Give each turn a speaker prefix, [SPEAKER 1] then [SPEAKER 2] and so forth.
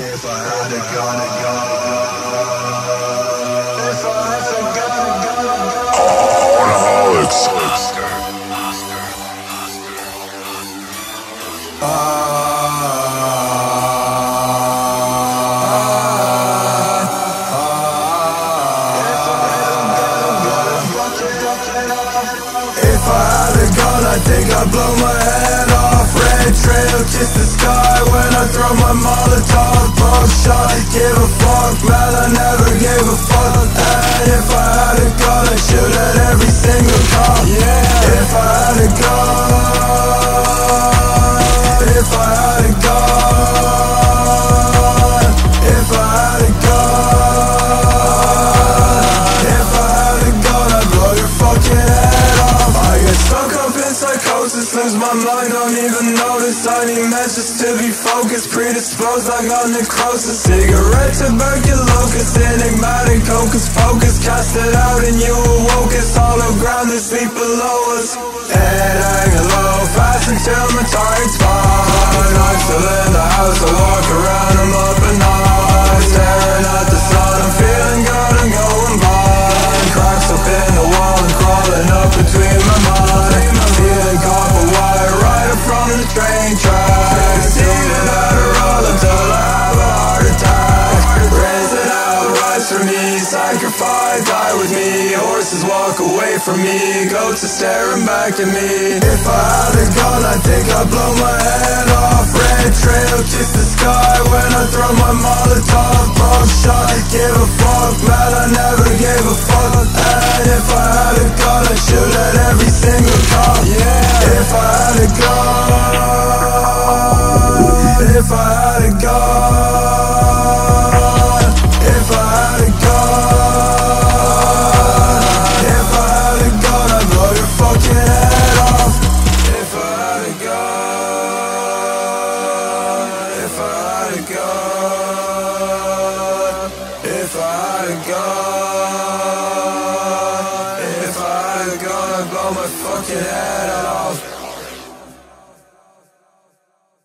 [SPEAKER 1] If I had a gun, if I had a gun, Alcoholics. If I had a gun, I think I'd blow my head off. Red trail, kiss the sky when I throw my Molotov. Buckshot, give a fuck, man, I never gave a fuck. And if I had a gun, I'd shoot at every single cop. Yeah. If I had a gun, if I had a gun, if I had a gun, if I had a gun, I'd blow your fucking head off. I get stuck up in psychosis, lose my mind, don't even notice. I need messages to be focused, predisposed, I got necrosis. Cigarette, tuberculosis, enigmatic, hocus pocus. Cast it out and you awoke us, hollow ground that sleep below us. Head hanging low, fast until my tired spot. I'm still in the house, I walk around, I'm up at night. Staring at the sun, I'm feeling good, I'm going blind. Cracks up in the wall and crawling up between my mind. Feeling copper wire right up from the train tracks. Eating Adderall until I have a heart attack. Raising out rise for me, sacrifice, die with me. Horses walk away from me, goats are staring back at me. If I had a gun, I think I'd blow my head off. Red trail, kiss the sky when I throw my Molotov. Buckshot, give a fuck, man, I never gave a fuck. And if I had a gun, I'd shoot at every single cop. Yeah. If I had a gun, if I had a gun, if I had a gun, if I had a gun, I'd blow your fucking head off. If I had a gun, if I had a gun, if I had a gun, if I had a gun, I'd blow my fucking head off.